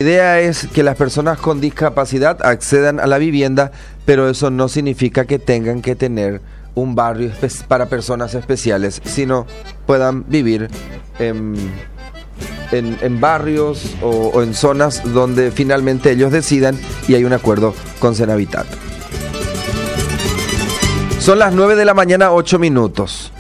idea es que las personas con discapacidad accedan a la vivienda, pero eso no significa que tengan que tener un barrio para personas especiales, sino puedan vivir en barrios o en zonas donde finalmente ellos decidan y hay un acuerdo con Senavitat. Son las 9 de la mañana, 8 minutos.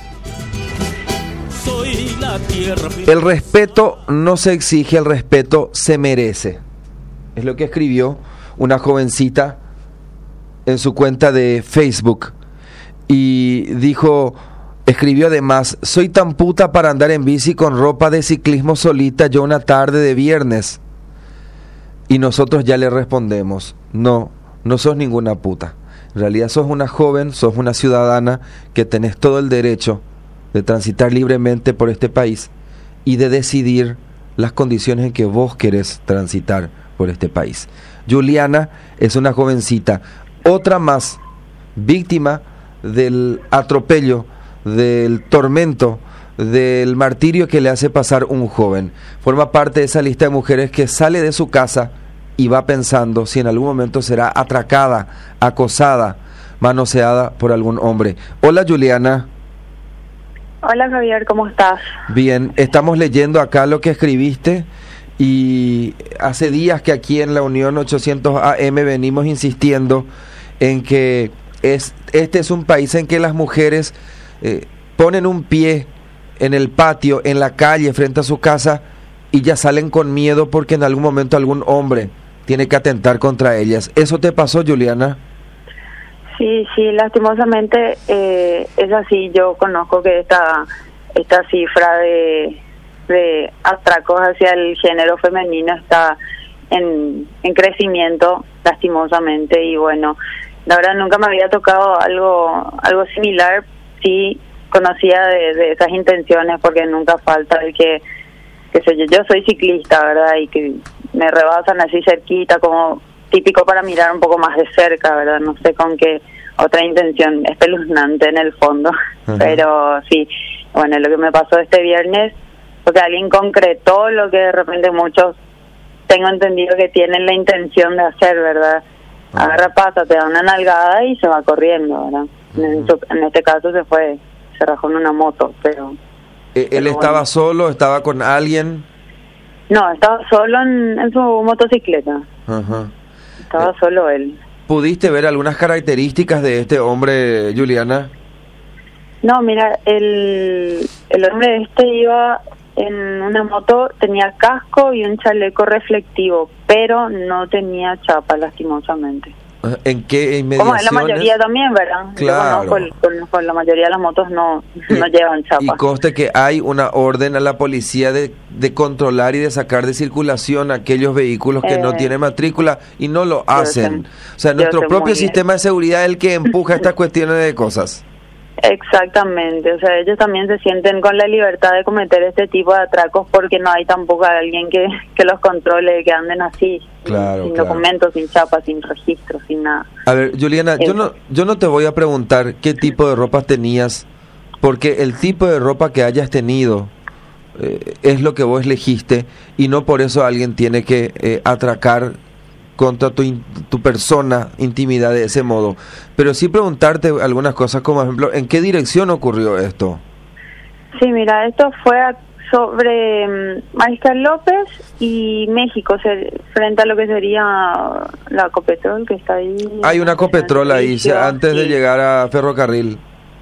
El respeto no se exige, el respeto se merece. Es lo que escribió una jovencita en su cuenta de Facebook. Y escribió además: soy tan puta para andar en bici con ropa de ciclismo solita yo una tarde de viernes. Y nosotros ya le respondemos: no sos ninguna puta. En realidad sos una joven, sos una ciudadana que tenés todo el derecho de transitar libremente por este país y de decidir las condiciones en que vos querés transitar por este país. Juliana es una jovencita, otra más, víctima del atropello, del tormento, del martirio que le hace pasar un joven. Forma parte de esa lista de mujeres que sale de su casa y va pensando si en algún momento será atracada, acosada, manoseada por algún hombre. Hola, Juliana. Hola, Javier, ¿cómo estás? Bien, estamos leyendo acá lo que escribiste y hace días que aquí en la Unión 800 AM venimos insistiendo en que este es un país en que las mujeres ponen un pie en el patio, en la calle, frente a su casa y ya salen con miedo porque en algún momento algún hombre tiene que atentar contra ellas. ¿Eso te pasó, Juliana? Sí, lastimosamente es así. Yo conozco que esta cifra de atracos hacia el género femenino está en crecimiento, lastimosamente, y bueno, la verdad nunca me había tocado algo similar. Sí conocía de esas intenciones, porque nunca falta el que sé yo soy ciclista, ¿verdad? Y que me rebasan así cerquita, como típico para mirar un poco más de cerca, ¿verdad? No sé con qué otra intención, espeluznante en el fondo. Uh-huh. Pero sí, bueno, lo que me pasó este viernes, porque alguien concretó lo que de repente muchos tengo entendido que tienen la intención de hacer, ¿verdad? Uh-huh. Agarra, pasa, te da una nalgada y se va corriendo, ¿verdad? Uh-huh. En este caso se rajó en una moto, pero... ¿Él estaba solo? ¿Estaba con alguien? No, estaba solo en su motocicleta. Uh-huh. Estaba solo él. ¿Pudiste ver algunas características de este hombre, Juliana? No, mira, el hombre iba en una moto, tenía casco y un chaleco reflectivo, pero no tenía chapa, lastimosamente. ¿En qué inmediaciones? Como la mayoría también, ¿verdad? Claro. Yo conozco la mayoría de las motos no llevan chapa. Y conste que hay una orden a la policía de controlar y de sacar de circulación aquellos vehículos que no tienen matrícula y no lo hacen. O sea, nuestro propio sistema de seguridad es el que empuja estas cuestiones de cosas. Exactamente, o sea, ellos también se sienten con la libertad de cometer este tipo de atracos porque no hay tampoco alguien que los controle, que anden así, claro, sin claro. Documentos, sin chapa, sin registro, sin nada. A ver, Juliana, yo no te voy a preguntar qué tipo de ropa tenías, porque el tipo de ropa que hayas tenido es lo que vos elegiste y no por eso alguien tiene que atracar contra tu persona, intimidad de ese modo. Pero sí preguntarte algunas cosas, como por ejemplo, ¿en qué dirección ocurrió esto? Sí, mira, esto fue sobre Mariscal López y México, frente a lo que sería la Copetrol, que está ahí. Hay una Copetrol ahí, antes de llegar a Ferrocarril.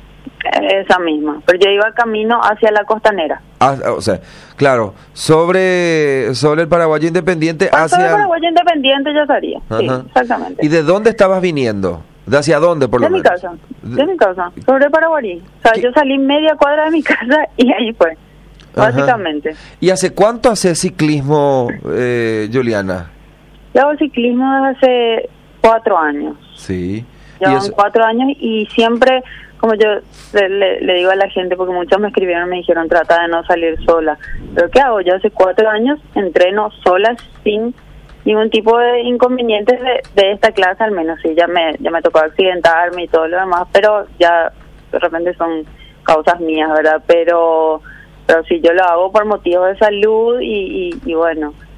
Esa misma, pero yo iba camino hacia la Costanera. O sea, claro, sobre el Paraguayo Independiente Sobre el Paraguayo Independiente ya estaría. Ajá. Sí, exactamente. ¿Y de dónde estabas viniendo? ¿De hacia dónde, por lo menos? De mi casa, sobre Paraguarí. O sea, yo salí media cuadra de mi casa y ahí fue, básicamente. ¿Y hace cuánto haces ciclismo, Juliana? Yo hago ciclismo desde hace 4 años. Sí. Llevan 4 años y siempre... Como yo le digo a la gente, porque muchos me escribieron, me dijeron, trata de no salir sola. ¿Pero qué hago? Yo hace 4 años entreno sola sin ningún tipo de inconvenientes de esta clase, al menos. Sí, ya me tocó accidentarme y todo lo demás, pero ya de repente son causas mías, ¿verdad? Pero sí, yo lo hago por motivos de salud y bueno,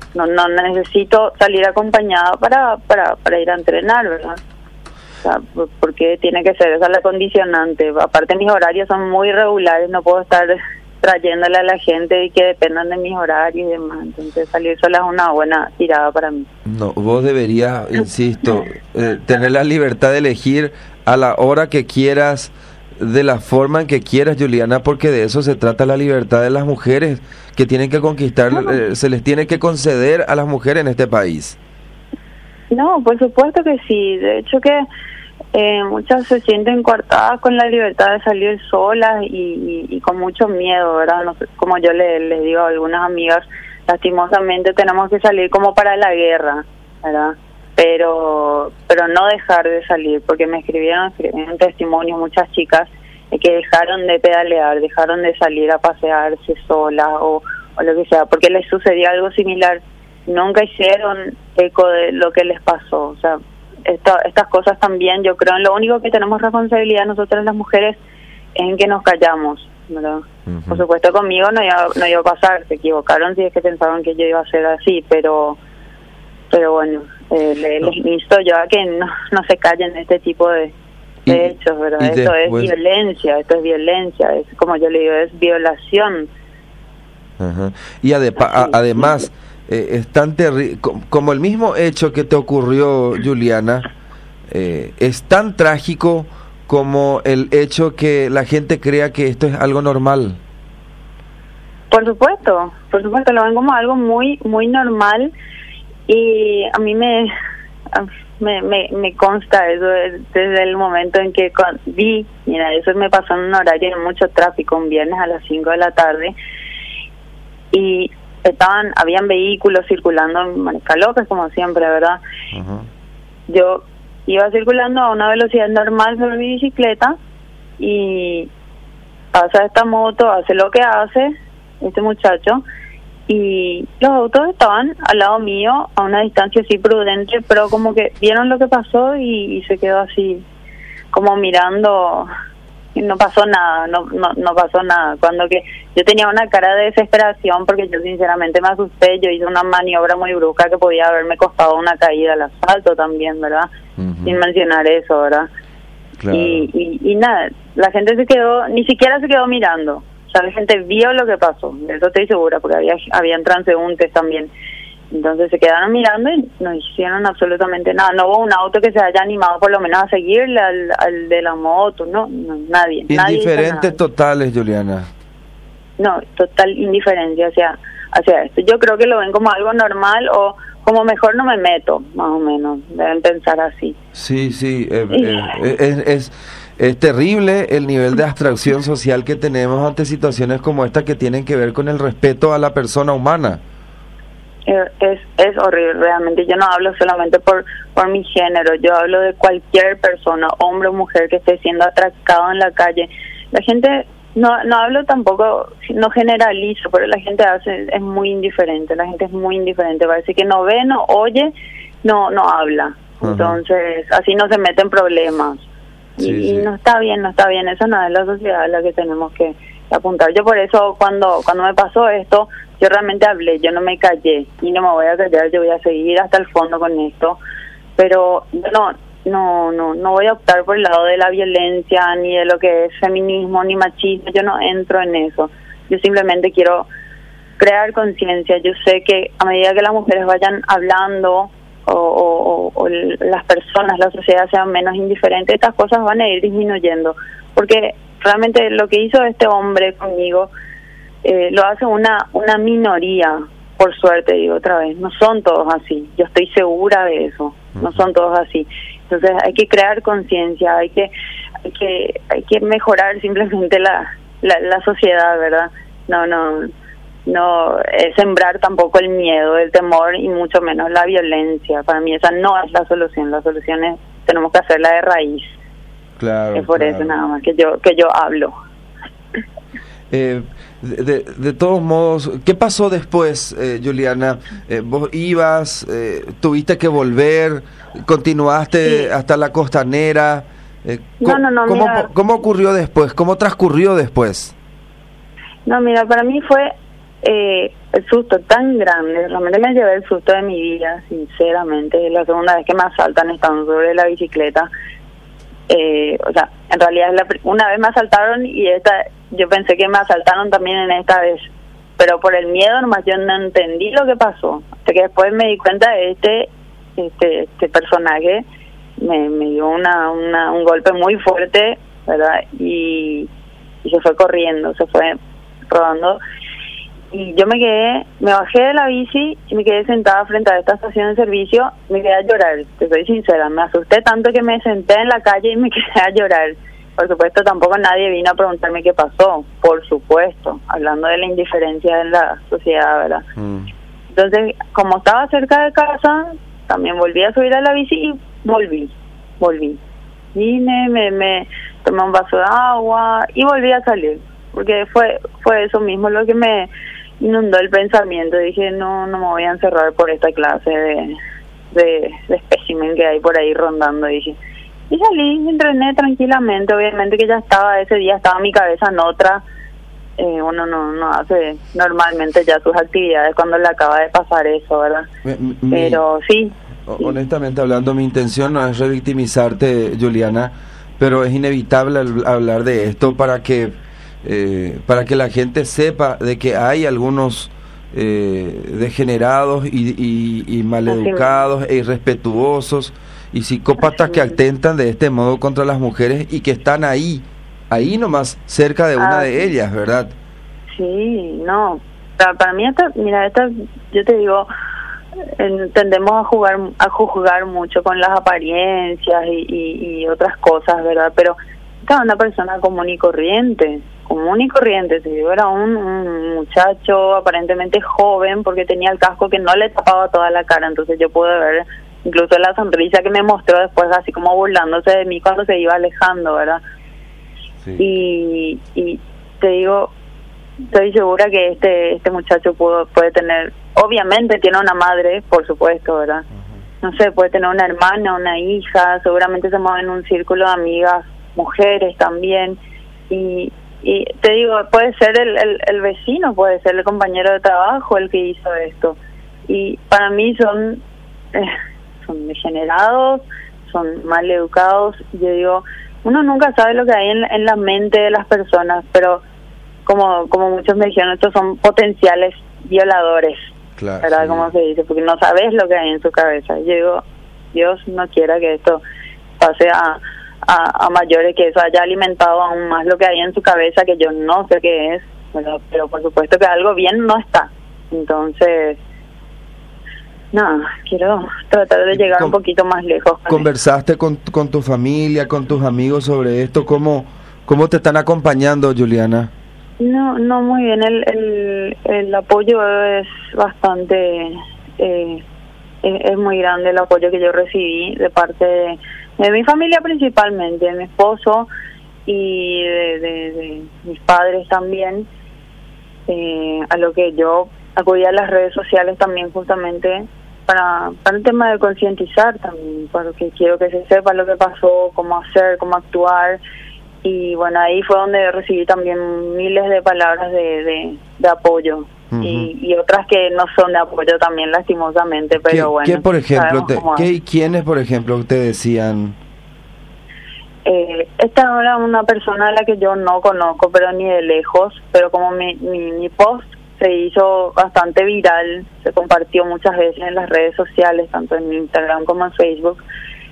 no necesito salir acompañada para ir a entrenar, ¿verdad? O sea, porque tiene que ser, esa es la condicionante. Aparte mis horarios son muy regulares, no puedo estar trayéndole a la gente y que dependan de mis horarios y demás. Entonces salir sola es una buena tirada para mí. No, vos deberías, insisto, tener la libertad de elegir a la hora que quieras, de la forma en que quieras, Juliana, porque de eso se trata la libertad de las mujeres, que tienen que conquistar, se les tiene que conceder a las mujeres en este país. No, por supuesto que sí. De hecho que muchas se sienten coartadas con la libertad de salir solas y con mucho miedo, ¿verdad? No sé, como yo les digo a algunas amigas, lastimosamente tenemos que salir como para la guerra, ¿verdad? Pero no dejar de salir, porque me escribieron testimonios muchas chicas que dejaron de pedalear, dejaron de salir a pasearse solas o lo que sea, porque les sucedió algo similar. Nunca hicieron eco de lo que les pasó. O sea, estas cosas también, yo creo, en lo único que tenemos responsabilidad nosotras las mujeres es en que nos callamos, ¿verdad? Uh-huh. Por supuesto conmigo no iba a pasar, se equivocaron si es que pensaban que yo iba a ser así, pero bueno, les insto yo a que no se callen este tipo de hechos, ¿verdad? Esto es violencia, es como yo le digo, es violación. Uh-huh. Y además es tan terrible, como el mismo hecho que te ocurrió, Juliana, es tan trágico como el hecho que la gente crea que esto es algo normal. Por supuesto, lo ven como algo muy muy normal, y a mí me consta eso desde el momento en que mira, eso me pasó en un horario de mucho tráfico, un viernes a las 5 de la tarde, y habían vehículos circulando en Mariscal López, como siempre, ¿verdad? Uh-huh. Yo iba circulando a una velocidad normal sobre mi bicicleta y pasa esta moto, hace lo que hace este muchacho, y los autos estaban al lado mío a una distancia así prudente, pero como que vieron lo que pasó y se quedó así como mirando. Y no pasó nada, no pasó nada. Cuando que yo tenía una cara de desesperación, porque yo sinceramente me asusté, yo hice una maniobra muy brusca que podía haberme costado una caída al asfalto también, ¿verdad? Uh-huh. Sin mencionar eso, ¿verdad? Claro. Y nada, la gente ni siquiera se quedó mirando. O sea, la gente vio lo que pasó, de eso estoy segura, porque habían transeúntes también. Entonces se quedaron mirando y no hicieron absolutamente nada. No hubo un auto que se haya animado por lo menos a seguirle al de la moto, no nadie. Indiferentes totales, Juliana. No, total indiferencia hacia esto. Yo creo que lo ven como algo normal, o como mejor no me meto, más o menos. Deben pensar así. Sí, es terrible el nivel de abstracción social que tenemos ante situaciones como esta, que tienen que ver con el respeto a la persona humana. Es horrible, realmente. Yo no hablo solamente por mi género, yo hablo de cualquier persona, hombre o mujer, que esté siendo atracado en la calle. La gente, no hablo tampoco, no generalizo, pero la gente es muy indiferente, parece que no ve, no oye, no habla. Uh-huh. Entonces, así no se mete en problemas. Sí. Y no está bien, esa no es la sociedad a la que tenemos que apuntar. Yo por eso cuando me pasó esto, yo realmente hablé, yo no me callé y no me voy a callar, yo voy a seguir hasta el fondo con esto, pero no voy a optar por el lado de la violencia, ni de lo que es feminismo, ni machismo. Yo no entro en eso. Yo simplemente quiero crear conciencia. Yo sé que a medida que las mujeres vayan hablando o las personas, la sociedad sean menos indiferentes, estas cosas van a ir disminuyendo, porque realmente lo que hizo este hombre conmigo lo hace una minoría, por suerte, digo otra vez. No son todos así, yo estoy segura de eso. No son todos así. Entonces hay que crear conciencia, hay que mejorar simplemente la sociedad, sociedad, ¿verdad? No sembrar tampoco el miedo, el temor, y mucho menos la violencia. Para mí esa no es la solución es, tenemos que hacerla de raíz. Claro, es por eso nada más que yo hablo. De todos modos, ¿qué pasó después, Juliana? ¿Vos ibas, tuviste que volver, continuaste hasta la costanera? No, ¿Cómo ocurrió después? ¿Cómo transcurrió después? No, mira, para mí fue el susto tan grande, realmente me llevé el susto de mi vida, sinceramente. Es la segunda vez que me asaltan estando sobre la bicicleta. O sea, en realidad una vez me asaltaron y yo pensé que me asaltaron también en esta vez, pero por el miedo nomás yo no entendí lo que pasó, hasta que después me di cuenta de este personaje me dio un golpe muy fuerte, ¿verdad? Y se fue corriendo, se fue rodando. Y yo me bajé de la bici y me quedé sentada frente a esta estación de servicio, me quedé a llorar, te soy sincera, me asusté tanto que me senté en la calle y me quedé a llorar. Por supuesto, tampoco nadie vino a preguntarme qué pasó, por supuesto, hablando de la indiferencia en la sociedad, ¿verdad? Entonces, como estaba cerca de casa, también volví a subir a la bici y volví. Vine, me tomé un vaso de agua y volví a salir, porque fue eso mismo lo que me inundó el pensamiento. Dije, no me voy a encerrar por esta clase de espécimen que hay por ahí rondando, dije. Y salí, entrené tranquilamente, obviamente que ya ese día estaba mi cabeza en otra. Uno no hace normalmente ya sus actividades cuando le acaba de pasar eso, ¿verdad? Pero sí. Honestamente hablando, mi intención no es revictimizarte, Juliana, pero es inevitable hablar de esto para que la gente sepa de que hay algunos degenerados y maleducados e irrespetuosos y psicópatas que atentan de este modo contra las mujeres y que están ahí nomás cerca de una de ellas, ¿verdad? Sí, no, para mí yo te digo, tendemos a juzgar mucho con las apariencias y otras cosas, ¿verdad? Pero esta es una persona común y corriente, te digo, era un muchacho aparentemente joven porque tenía el casco que no le tapaba toda la cara, entonces yo pude ver incluso la sonrisa que me mostró después, así como burlándose de mí cuando se iba alejando, ¿verdad? Sí. Y te digo, estoy segura que este muchacho puede tener, obviamente tiene una madre, por supuesto, ¿verdad? No sé, puede tener una hermana, una hija, seguramente se mueve en un círculo de amigas, mujeres también, y te digo, puede ser el vecino, puede ser el compañero de trabajo el que hizo esto, y para mí son degenerados, son mal educados. Yo digo, uno nunca sabe lo que hay en la mente de las personas, pero como muchos me dijeron, estos son potenciales violadores, claro, ¿verdad? Sí. Como se dice, porque no sabes lo que hay en su cabeza. Yo digo, Dios no quiera que esto pase a mayores, que eso haya alimentado aún más lo que hay en su cabeza, que yo no sé qué es, ¿verdad? Pero por supuesto que algo bien no está. Entonces, no, quiero tratar de llegar un poquito más lejos. ¿Conversaste con tu familia, con tus amigos sobre esto? ¿Cómo te están acompañando, Juliana? No muy bien. El apoyo es bastante, es muy grande el apoyo que yo recibí de parte de mi familia principalmente, de mi esposo y de mis padres también, a lo que yo acudí a las redes sociales también justamente para el tema de concientizar también, porque quiero que se sepa lo que pasó, cómo hacer, cómo actuar. Y bueno, ahí fue donde recibí también miles de palabras de apoyo. Uh-huh. y otras que no son de apoyo también, lastimosamente, pero bueno. ¿Qué, por ejemplo, quiénes, por ejemplo, te decían? Esta era una persona a la que yo no conozco, pero ni de lejos, pero como mi post se hizo bastante viral, se compartió muchas veces en las redes sociales, tanto en Instagram como en Facebook,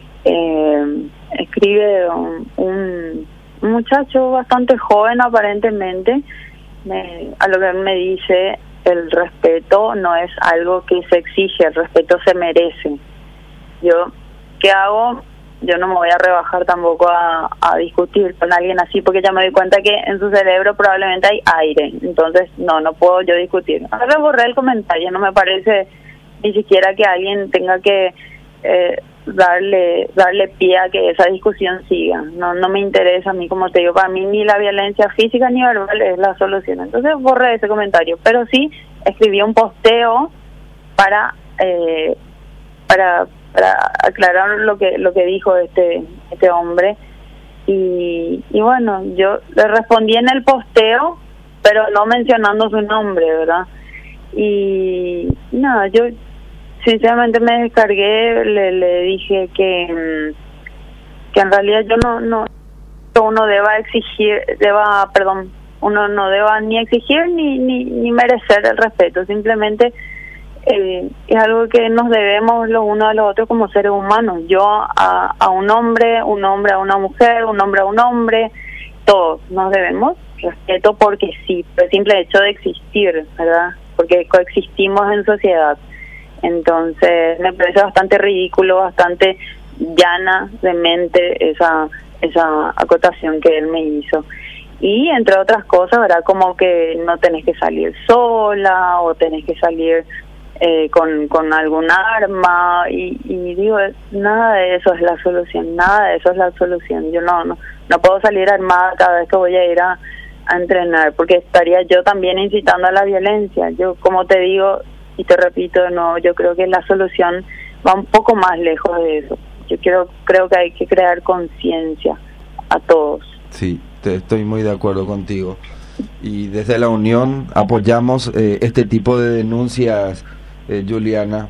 escribe un muchacho bastante joven aparentemente, a lo que me dice, el respeto no es algo que se exige, el respeto se merece. Yo, ¿qué hago? Yo no me voy a rebajar tampoco a discutir con alguien así, porque ya me doy cuenta que en su cerebro probablemente hay aire, entonces no puedo yo discutir. Ahora borré el comentario, no me parece ni siquiera que alguien tenga que darle pie a que esa discusión siga. No me interesa a mí, como te digo, para mí ni la violencia física ni verbal es la solución. Entonces borré ese comentario, pero sí escribí un posteo para aclarar lo que dijo este hombre, y bueno, yo le respondí en el posteo, pero no mencionando su nombre, ¿verdad? Y nada, yo sinceramente me descargué, le dije que en realidad yo no uno uno no deba ni exigir ni merecer el respeto, simplemente es algo que nos debemos los unos a los otros como seres humanos. Yo a un hombre a una mujer, un hombre a un hombre, todos nos debemos respeto porque sí, por el simple hecho de existir, ¿verdad? Porque coexistimos en sociedad. Entonces me parece bastante ridículo, bastante llana de mente esa acotación que él me hizo. Y entre otras cosas, ¿verdad? Como que no tenés que salir sola o tenés que salir con algún arma y digo, nada de eso es la solución, yo no puedo salir armada cada vez que voy a ir a entrenar, porque estaría yo también incitando a la violencia. Yo, como te digo y te repito de nuevo, yo creo que la solución va un poco más lejos de eso. Yo creo que hay que crear conciencia a todos. Sí, estoy muy de acuerdo contigo. Y desde la Unión apoyamos este tipo de denuncias, Juliana.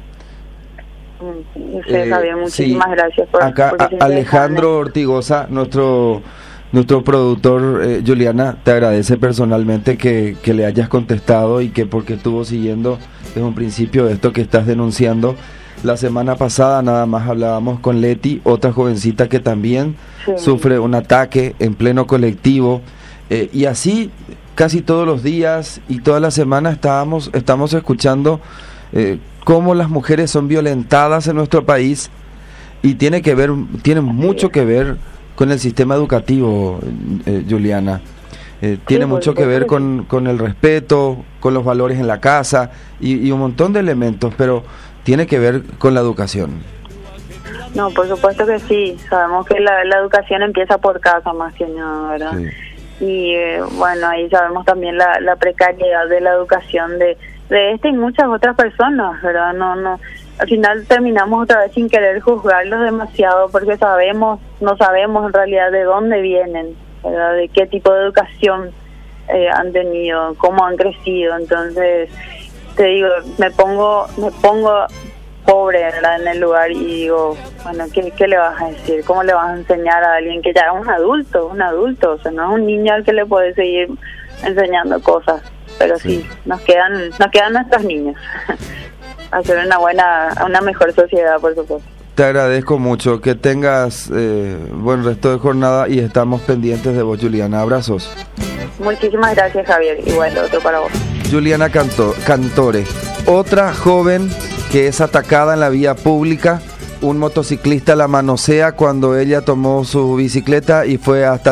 Javier, muchísimas gracias por acá Alejandro Ortigosa, nuestro productor, Juliana, te agradece personalmente que le hayas contestado y que porque estuvo siguiendo desde un principio esto que estás denunciando. La semana pasada nada más hablábamos con Leti, otra jovencita que también sufre un ataque en pleno colectivo, y así casi todos los días y toda la semana estamos escuchando cómo las mujeres son violentadas en nuestro país, y tiene mucho que ver con el sistema educativo, Juliana. Tiene mucho que ver con el respeto, con los valores en la casa y un montón de elementos, pero tiene que ver con la educación. No, por supuesto que sí. Sabemos que la educación empieza por casa más que nada, ¿verdad? Sí. Y bueno, ahí sabemos también la precariedad de la educación de y muchas otras personas, ¿verdad? No, al final terminamos otra vez sin querer juzgarlos demasiado porque no sabemos en realidad de dónde vienen, ¿verdad? De qué tipo de educación han tenido, cómo han crecido. Entonces, te digo, me pongo pobre, ¿verdad? En el lugar y digo, bueno, ¿qué le vas a decir? ¿Cómo le vas a enseñar a alguien que ya es un adulto? O sea, no es un niño al que le puedes seguir enseñando cosas, pero sí nos quedan nuestros niños. Hacer una mejor sociedad, por supuesto. Te agradezco mucho, que tengas buen resto de jornada y estamos pendientes de vos, Juliana. Abrazos. Muchísimas gracias, Javier. Igual otro para vos. Juliana Cantore, otra joven que es atacada en la vía pública. Un motociclista la manosea cuando ella tomó su bicicleta y fue hasta